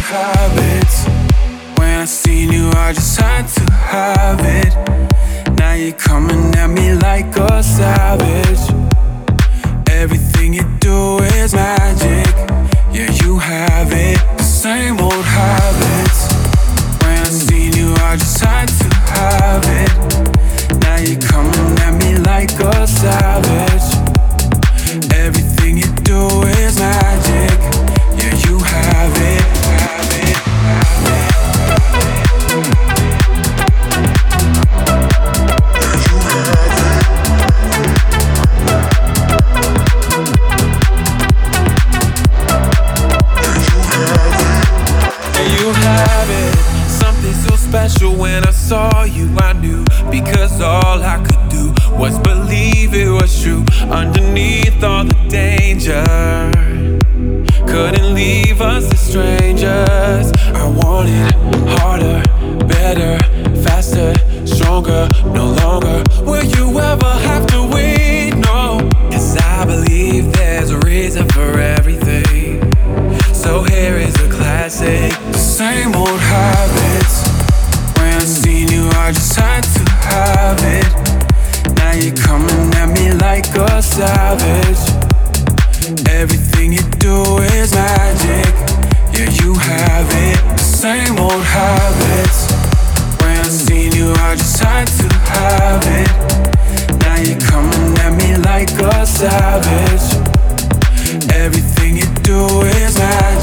habits. When I seen you, I just had to have it. Now you're coming at me like a savage. Everything you do is magic. Yeah, you have it. The same old habits. When I seen you, I just had to have it. Now you're coming at me like a savage. Everything you do is magic. Yeah, you have it, have it, have it. You have it. Something so special. When I saw you, I knew, because all I could do was believe it was true. Underneath all the danger, couldn't leave us as strangers. I want it harder, better, faster, stronger. No longer will you ever have to wait, no. 'Cause I believe there's a reason for everything. So here is a classic. The same old habits. When I seen you, I just had to have it. Now you're coming at me like a savage. Everything you do is magic. Yeah, you have it. The same old habits. When I seen you, I just had to have it. Now you're coming at me like a savage. Everything you do is magic.